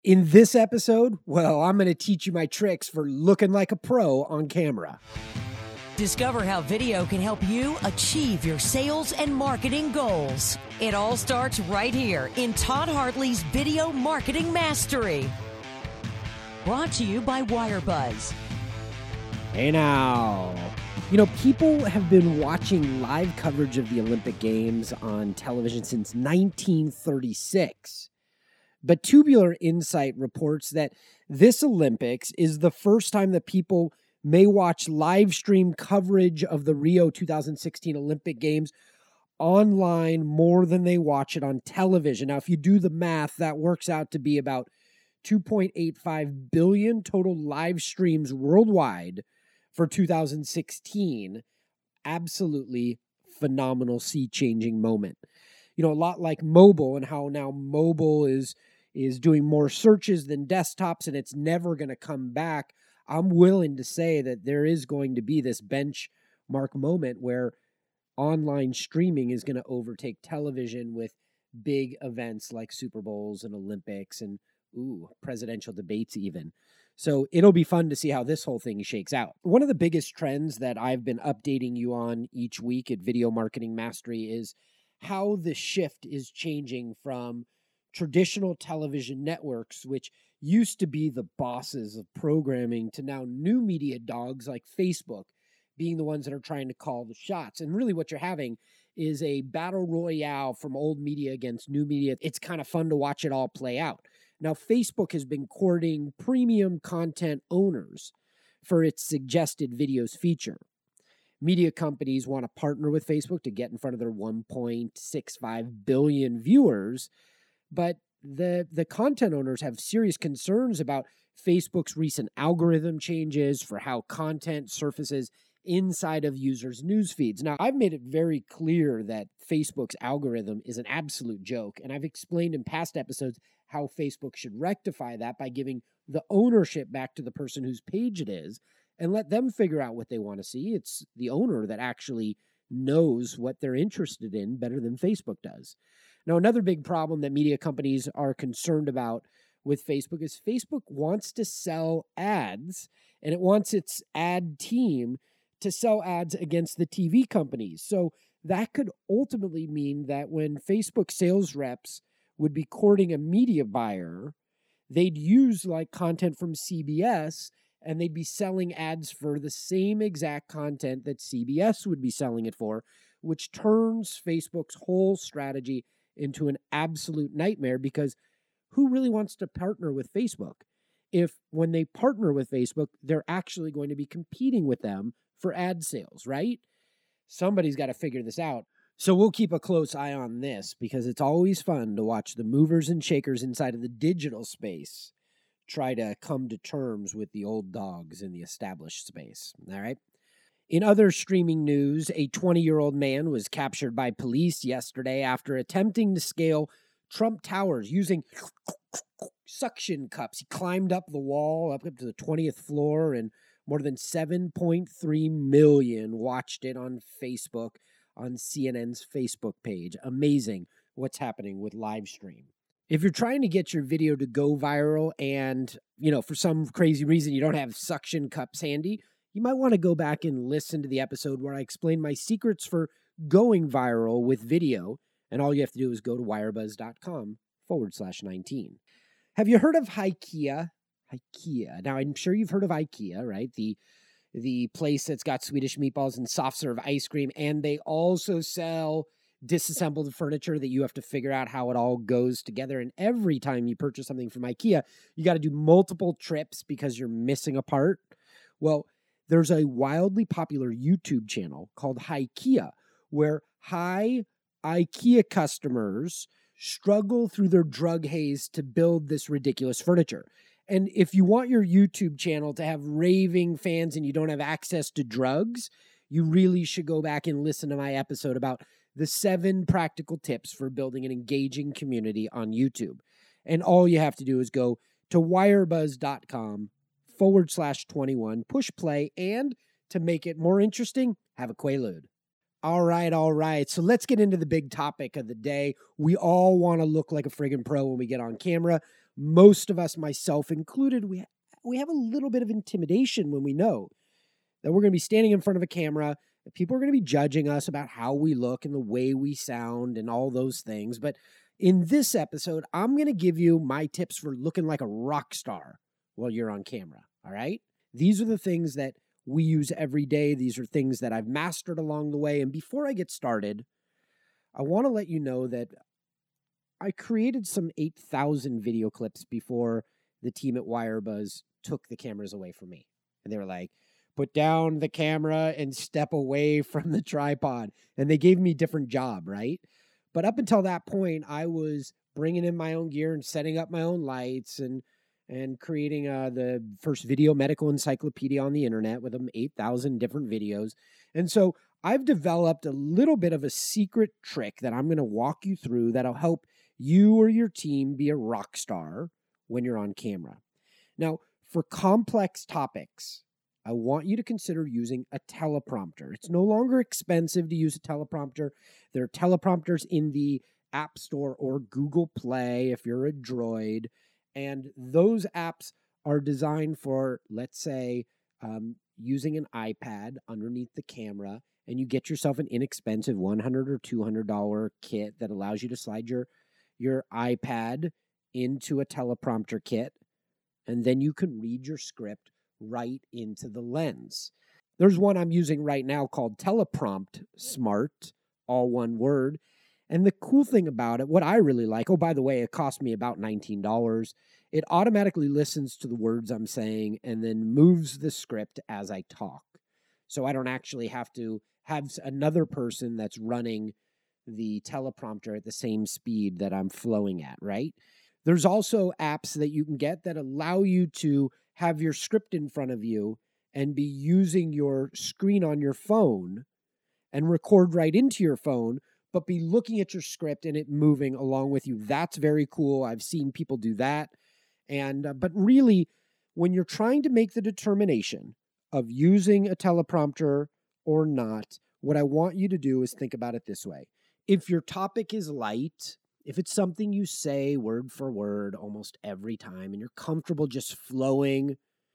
In this episode, well, I'm going to teach you my tricks for looking like a pro on camera. Discover how video can help you achieve your sales and marketing goals. It all starts right here in Todd Hartley's Video Marketing Mastery. Brought to you by WireBuzz. Hey now. You know, people have been watching live coverage of the Olympic Games on television since 1936. But Tubular Insight reports that this Olympics is the first time that people may watch live stream coverage of the Rio 2016 Olympic Games online more than they watch it on television. Now, if you do the math, that works out to be about 2.85 billion total live streams worldwide for 2016. Absolutely phenomenal, sea-changing moment. You know, a lot like mobile and how now mobile is doing more searches than desktops and it's never going to come back. I'm willing to say that there is going to be this benchmark moment where online streaming is going to overtake television with big events like Super Bowls and Olympics and presidential debates even. So it'll be fun to see how this whole thing shakes out. One of the biggest trends that I've been updating you on each week at Video Marketing Mastery is how the shift is changing from traditional television networks, which used to be the bosses of programming, to now new media dogs like Facebook being the ones that are trying to call the shots. And really what you're having is a battle royale from old media against new media. It's kind of fun to watch it all play out. Now, Facebook has been courting premium content owners for its suggested videos feature. Media companies want to partner with Facebook to get in front of their 1.65 billion viewers, but the content owners have serious concerns about Facebook's recent algorithm changes for how content surfaces inside of users' news feeds. Now, I've made it very clear that Facebook's algorithm is an absolute joke, and I've explained in past episodes how Facebook should rectify that by giving the ownership back to the person whose page it is and let them figure out what they want to see. It's the owner that actually knows what they're interested in better than Facebook does. Now, another big problem that media companies are concerned about with Facebook is Facebook wants to sell ads, and it wants its ad team to sell ads against the TV companies. So that could ultimately mean that when Facebook sales reps would be courting a media buyer, they'd use like content from CBS and they'd be selling ads for the same exact content that CBS would be selling it for, which turns Facebook's whole strategy into an absolute nightmare, because who really wants to partner with Facebook if when they partner with Facebook, they're actually going to be competing with them for ad sales, right? Somebody's got to figure this out. So we'll keep a close eye on this, because it's always fun to watch the movers and shakers inside of the digital space try to come to terms with the old dogs in the established space. All right. In other streaming news, a 20-year-old man was captured by police yesterday after attempting to scale Trump Towers using suction cups. He climbed up the wall up to the 20th floor, and more than 7.3 million watched it on Facebook, on CNN's Facebook page. Amazing what's happening with live stream. If you're trying to get your video to go viral and, for some crazy reason you don't have suction cups handy, you might want to go back and listen to the episode where I explain my secrets for going viral with video. And all you have to do is go to wirebuzz.com/19. Have you heard of IKEA? IKEA. Now, I'm sure you've heard of IKEA, right? The place that's got Swedish meatballs and soft serve ice cream. And they also sell disassembled furniture that you have to figure out how it all goes together. And every time you purchase something from IKEA, you got to do multiple trips because you're missing a part. Well, there's a wildly popular YouTube channel called IKEA, where high IKEA customers struggle through their drug haze to build this ridiculous furniture. And if you want your YouTube channel to have raving fans and you don't have access to drugs, you really should go back and listen to my episode about the 7 practical tips for building an engaging community on YouTube. And all you have to do is go to wirebuzz.com/21, push play, and to make it more interesting, have a Quaalude. All right. So let's get into the big topic of the day. We all want to look like a friggin' pro when we get on camera. most of us, myself included, we have a little bit of intimidation when we know that we're going to be standing in front of a camera, that people are going to be judging us about how we look and the way we sound and all those things. But in this episode, I'm going to give you my tips for looking like a rock star while you're on camera, all right? These are the things that we use every day. These are things that I've mastered along the way. And before I get started, I want to let you know that I created some 8,000 video clips before the team at Wirebuzz took the cameras away from me. And they were like, put down the camera and step away from the tripod. And they gave me a different job, right? But up until that point, I was bringing in my own gear and setting up my own lights and creating the first video medical encyclopedia on the internet with 8,000 different videos. And so I've developed a little bit of a secret trick that I'm going to walk you through that'll help you or your team be a rock star when you're on camera. Now, for complex topics, I want you to consider using a teleprompter. It's no longer expensive to use a teleprompter. There are teleprompters in the App Store or Google Play if you're a Droid. And those apps are designed for, let's say, using an iPad underneath the camera, and you get yourself an inexpensive $100 or $200 kit that allows you to slide your iPad into a teleprompter kit, and then you can read your script right into the lens. There's one I'm using right now called Teleprompt Smart, all one word. And the cool thing about it, what I really like, oh, by the way, it cost me about $19. It automatically listens to the words I'm saying and then moves the script as I talk. So I don't actually have to have another person that's running the teleprompter at the same speed that I'm flowing at, right? There's also apps that you can get that allow you to have your script in front of you and be using your screen on your phone and record right into your phone, but be looking at your script and it moving along with you. That's very cool. I've seen people do that. But really, when you're trying to make the determination of using a teleprompter or not, what I want you to do is think about it this way. If your topic is light, if it's something you say word for word almost every time and you're comfortable just flowing,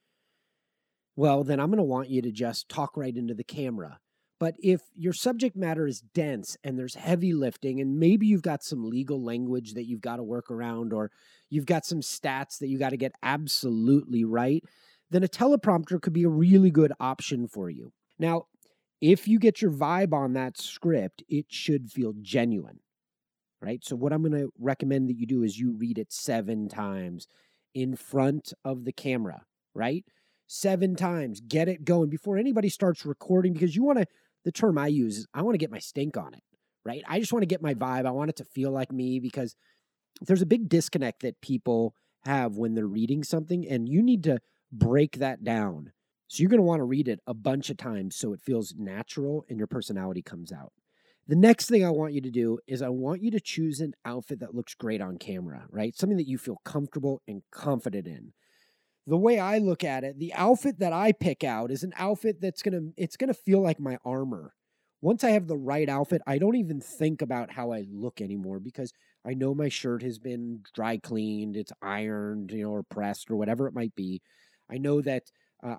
well, then I'm going to want you to just talk right into the camera. But if your subject matter is dense and there's heavy lifting and maybe you've got some legal language that you've got to work around or you've got some stats that you got to get absolutely right, then a teleprompter could be a really good option for you. Now, if you get your vibe on that script, it should feel genuine, right? So what I'm going to recommend that you do is you read it 7 times in front of the camera, right? 7 times, get it going before anybody starts recording, because you want to, the term I use is I want to get my stink on it, right? I just want to get my vibe. I want it to feel like me, because there's a big disconnect that people have when they're reading something, and you need to break that down. So you're going to want to read it a bunch of times so it feels natural and your personality comes out. The next thing I want you to do is I want you to choose an outfit that looks great on camera, right? Something that you feel comfortable and confident in. The way I look at it, the outfit that I pick out is an outfit that's going to feel like my armor. Once I have the right outfit, I don't even think about how I look anymore, because I know my shirt has been dry cleaned, it's ironed, or pressed or whatever it might be. I know that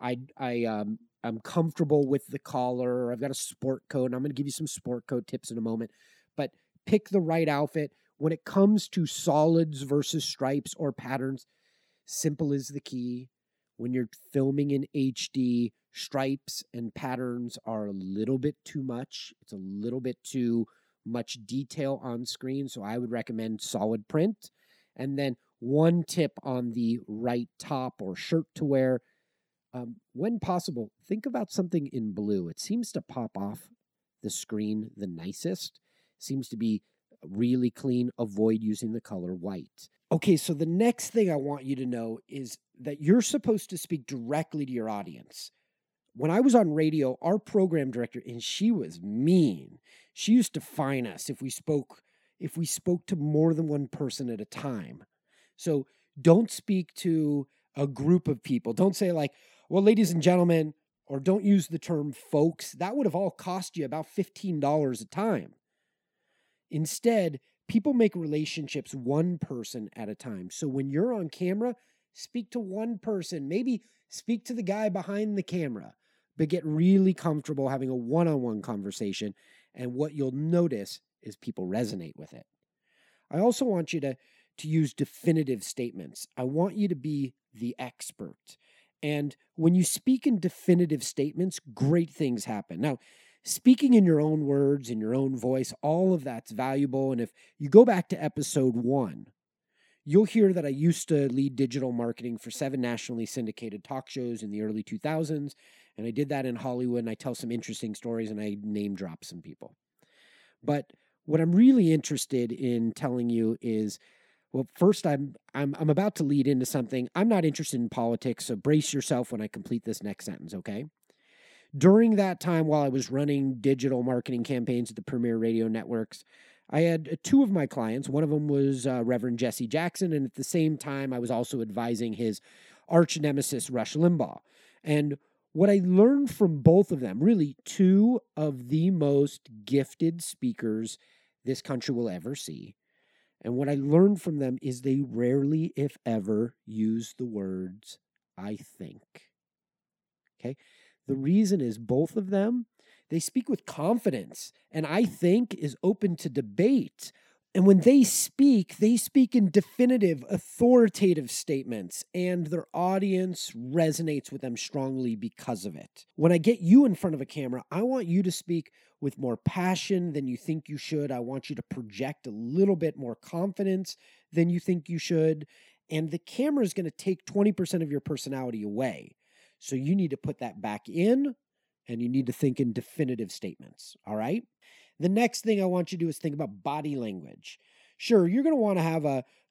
I'm comfortable with the collar. I've got a sport coat, and I'm going to give you some sport coat tips in a moment. But pick the right outfit. When it comes to solids versus stripes or patterns, simple is the key. When you're filming in HD, stripes and patterns are a little bit too much. It's a little bit too much detail on screen, so I would recommend solid print. And then one tip on the right top or shirt to wear, when possible, think about something in blue. It seems to pop off the screen the nicest. Seems to be really clean. Avoid using the color white. Okay, so the next thing I want you to know is that you're supposed to speak directly to your audience. When I was on radio, our program director, and she was mean, she used to fine us if we spoke to more than one person at a time. So don't speak to a group of people. Don't say like, well, ladies and gentlemen, or don't use the term folks. That would have all cost you about $15 a time. Instead, People make relationships one person at a time. So when you're on camera, speak to one person. Maybe speak to the guy behind the camera, but get really comfortable having a one-on-one conversation. And what you'll notice is people resonate with it. I also want you to use definitive statements. I want you to be the expert. And when you speak in definitive statements, great things happen. Now, speaking in your own words, in your own voice, all of that's valuable. And if you go back to episode 1, you'll hear that I used to lead digital marketing for 7 nationally syndicated talk shows in the early 2000s. And I did that in Hollywood, and I tell some interesting stories, and I name drop some people. But what I'm really interested in telling you is, well, first, I'm about to lead into something. I'm not interested in politics, so brace yourself when I complete this next sentence, okay? During that time, while I was running digital marketing campaigns at the premier radio networks, I had 2 of my clients. One of them was Reverend Jesse Jackson, and at the same time, I was also advising his arch nemesis, Rush Limbaugh. And what I learned from both of them, really 2 of the most gifted speakers this country will ever see, and what I learned from them is they rarely, if ever, use the words, I think. Okay? The reason is both of them, they speak with confidence, and I think is open to debate. And when they speak in definitive, authoritative statements, and their audience resonates with them strongly because of it. When I get you in front of a camera, I want you to speak with more passion than you think you should. I want you to project a little bit more confidence than you think you should. And the camera is going to take 20% of your personality away. So you need to put that back in, and you need to think in definitive statements. All right? The next thing I want you to do is think about body language. Sure, you're going to want to have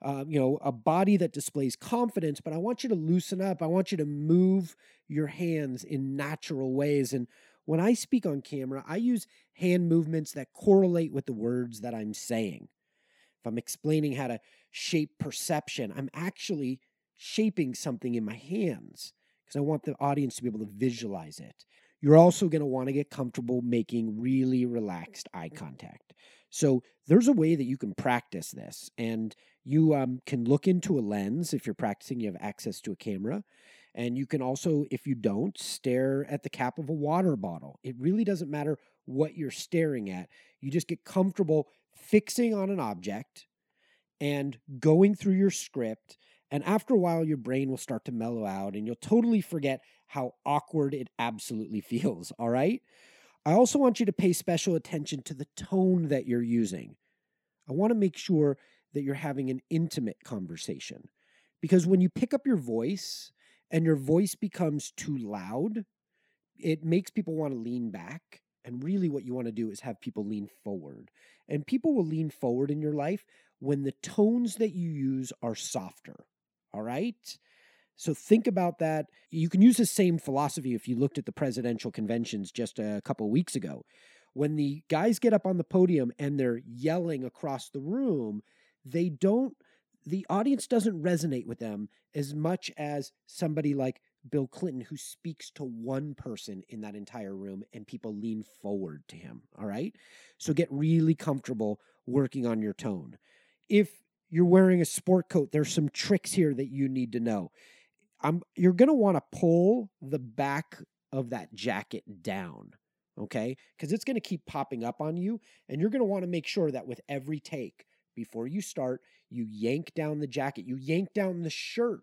a body that displays confidence, but I want you to loosen up. I want you to move your hands in natural ways. And when I speak on camera, I use hand movements that correlate with the words that I'm saying. If I'm explaining how to shape perception, I'm actually shaping something in my hands because I want the audience to be able to visualize it. You're also going to want to get comfortable making really relaxed eye contact. So there's a way that you can practice this, and you can look into a lens. If you're practicing, you have access to a camera, and you can also, if you don't, stare at the cap of a water bottle. It really doesn't matter what you're staring at. You just get comfortable fixing on an object and going through your script. And after a while, your brain will start to mellow out, and you'll totally forget how awkward it absolutely feels, all right? I also want you to pay special attention to the tone that you're using. I want to make sure that you're having an intimate conversation, because when you pick up your voice and your voice becomes too loud, it makes people want to lean back. And really what you want to do is have people lean forward. And people will lean forward in your life when the tones that you use are softer, all right? So think about that. You can use the same philosophy if you looked at the presidential conventions just a couple of weeks ago. When the guys get up on the podium and they're yelling across the room, the audience doesn't resonate with them as much as somebody like Bill Clinton, who speaks to one person in that entire room and people lean forward to him. All right. So get really comfortable working on your tone. If you're wearing a sport coat, there's some tricks here that you need to know. You're going to want to pull the back of that jacket down, okay? Because it's going to keep popping up on you, and you're going to want to make sure that with every take, before you start, you yank down the jacket, you yank down the shirt,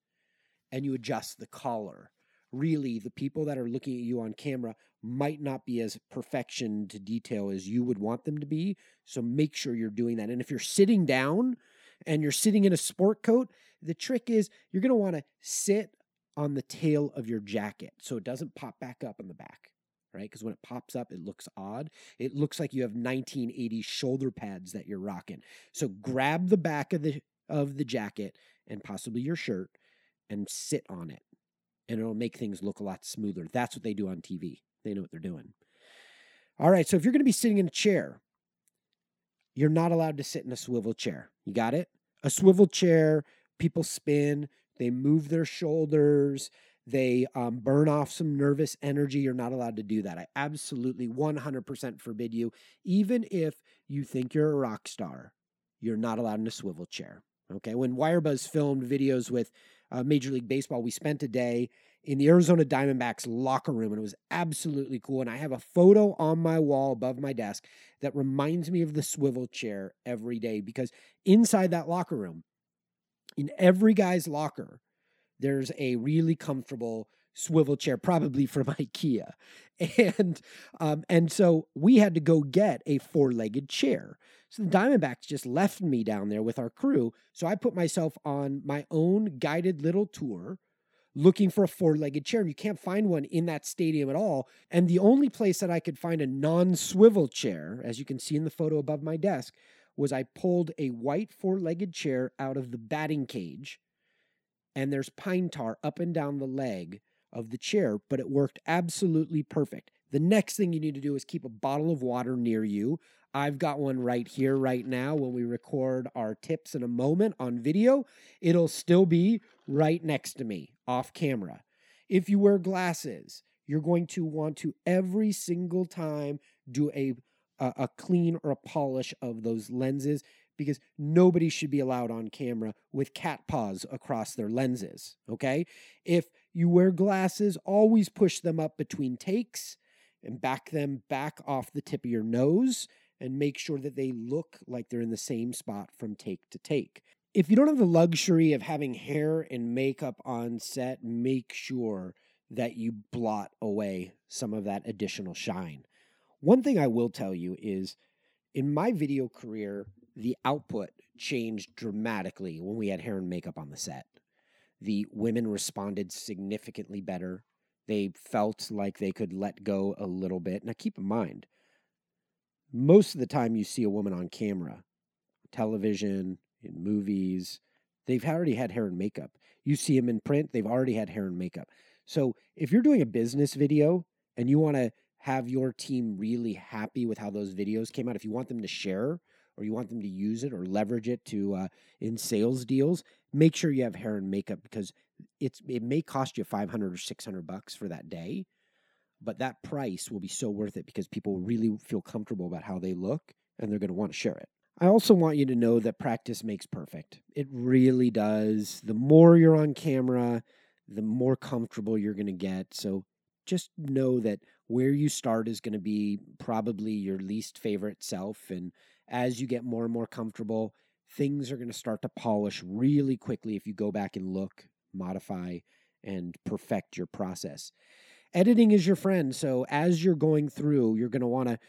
and you adjust the collar. Really, the people that are looking at you on camera might not be as perfection to detail as you would want them to be, so make sure you're doing that. And if you're sitting down and you're sitting in a sport coat, the trick is you're going to want to sit on the tail of your jacket so it doesn't pop back up in the back, right? Because when it pops up, it looks odd. It looks like you have 1980s shoulder pads that you're rocking. So grab the back of the jacket and possibly your shirt and sit on it, and it'll make things look a lot smoother. That's what they do on TV. They know what they're doing. All right, so if you're going to be sitting in a chair, you're not allowed to sit in a swivel chair. You got it? A swivel chair, people spin, they move their shoulders, they burn off some nervous energy. You're not allowed to do that. I absolutely 100% forbid you, even if you think you're a rock star. you're not allowed in a swivel chair. Okay. When Wirebuzz filmed videos with Major League Baseball, we spent a day in the Arizona Diamondbacks locker room, and it was absolutely cool. And I have a photo on my wall above my desk that reminds me of the swivel chair every day, because inside that locker room, in every guy's locker, there's a really comfortable swivel chair, probably from IKEA. And so we had to go get a 4-legged chair. So the Diamondbacks just left me down there with our crew. So I put myself on my own guided little tour looking for a 4-legged chair. And you can't find one in that stadium at all. And the only place that I could find a non-swivel chair, as you can see in the photo above my desk, was I pulled a white 4-legged chair out of the batting cage, and there's pine tar up and down the leg of the chair, but it worked absolutely perfect. The next thing you need to do is keep a bottle of water near you. I've got one right here, right now. When we record our tips in a moment on video, it'll still be right next to me, off camera. If you wear glasses, you're going to want to every single time do a clean or a polish of those lenses, because nobody should be allowed on camera with cat paws across their lenses, okay? If you wear glasses, always push them up between takes and back them back off the tip of your nose, and make sure that they look like they're in the same spot from take to take. If you don't have the luxury of having hair and makeup on set, make sure that you blot away some of that additional shine. One thing I will tell you is, in my video career, the output changed dramatically when we had hair and makeup on the set. The women responded significantly better. They felt like they could let go a little bit. Now, keep in mind, most of the time you see a woman on camera, television, in movies, they've already had hair and makeup. You see them in print, they've already had hair and makeup. So if you're doing a business video and you want to have your team really happy with how those videos came out, if you want them to share or you want them to use it or leverage it to in sales deals, make sure you have hair and makeup, because it may cost you $500 or $600 for that day, but that price will be so worth it because people really feel comfortable about how they look and they're going to want to share it. I also want you to know that practice makes perfect. It really does. The more you're on camera, the more comfortable you're going to get. So just know that where you start is going to be probably your least favorite self. And as you get more and more comfortable, things are going to start to polish really quickly if you go back and look, modify, and perfect your process. Editing is your friend. So as you're going through, you're going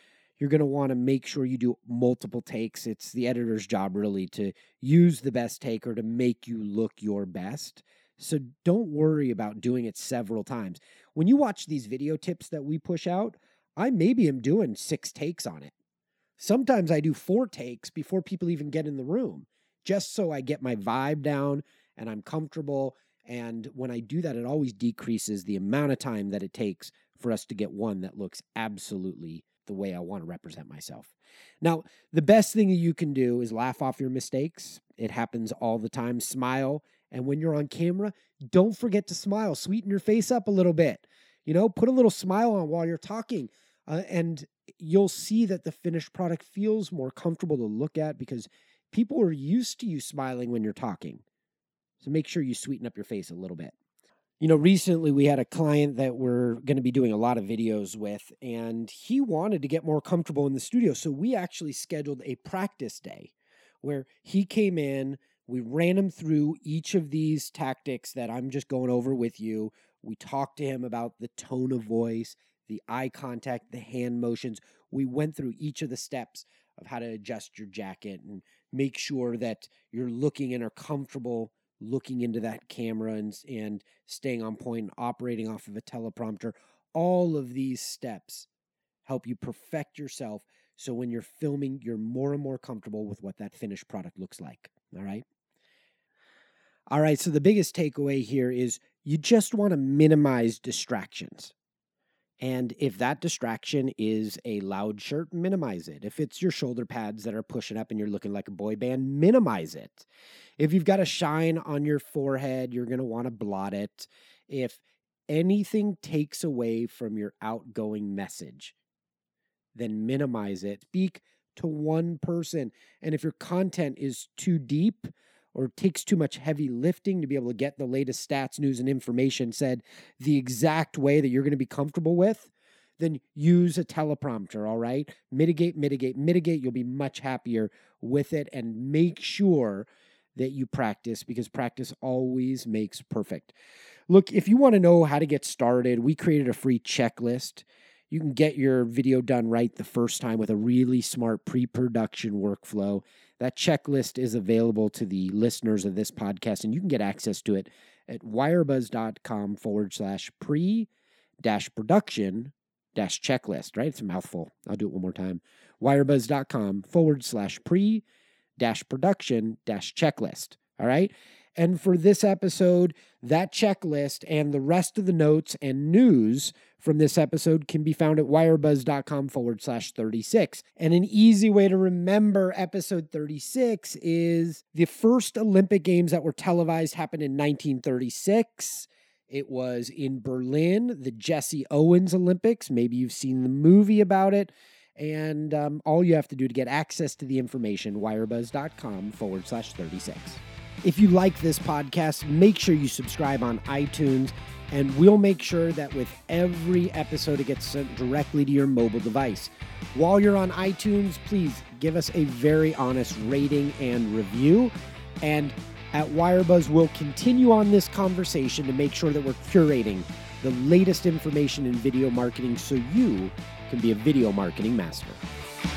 to want to make sure you do multiple takes. It's the editor's job really to use the best take or to make you look your best. So don't worry about doing it several times. When you watch these video tips that we push out, I maybe am doing 6 takes on it. Sometimes I do 4 takes before people even get in the room, just so I get my vibe down and I'm comfortable. And when I do that, it always decreases the amount of time that it takes for us to get one that looks absolutely the way I want to represent myself. Now, the best thing that you can do is laugh off your mistakes. It happens all the time. Smile. And when you're on camera, don't forget to smile. Sweeten your face up a little bit. Put a little smile on while you're talking. And you'll see that the finished product feels more comfortable to look at because people are used to you smiling when you're talking. So make sure you sweeten up your face a little bit. Recently we had a client that we're going to be doing a lot of videos with, and he wanted to get more comfortable in the studio. So we actually scheduled a practice day where he came in, we ran him through each of these tactics that I'm just going over with you. We talked to him about the tone of voice, the eye contact, the hand motions. We went through each of the steps of how to adjust your jacket and make sure that you're looking and are comfortable looking into that camera and staying on point and operating off of a teleprompter. All of these steps help you perfect yourself so when you're filming, you're more and more comfortable with what that finished product looks like. All right? All right, so the biggest takeaway here is you just want to minimize distractions. And if that distraction is a loud shirt, minimize it. If it's your shoulder pads that are pushing up and you're looking like a boy band, minimize it. If you've got a shine on your forehead, you're going to want to blot it. If anything takes away from your outgoing message, then minimize it. Speak to one person. And if your content is too deep or takes too much heavy lifting to be able to get the latest stats, news, and information said the exact way that you're going to be comfortable with, then use a teleprompter, all right? Mitigate. You'll be much happier with it, and make sure that you practice, because practice always makes perfect. Look, if you want to know how to get started, we created a free checklist. You can get your video done right the first time with a really smart pre-production workflow. That checklist is available to the listeners of this podcast, and you can get access to it at wirebuzz.com/pre-production-checklist, right? It's a mouthful. I'll do it one more time. wirebuzz.com/pre-production-checklist. All right. And for this episode, that checklist and the rest of the notes and news from this episode can be found at wirebuzz.com/36. And an easy way to remember episode 36 is the first Olympic Games that were televised happened in 1936. It was in Berlin, the Jesse Owens Olympics. Maybe you've seen the movie about it. And all you have to do to get access to the information, wirebuzz.com/36. If you like this podcast, make sure you subscribe on iTunes, and we'll make sure that with every episode it gets sent directly to your mobile device. While you're on iTunes, please give us a very honest rating and review. And at Wirebuzz, we'll continue on this conversation to make sure that we're curating the latest information in video marketing so you can be a video marketing master.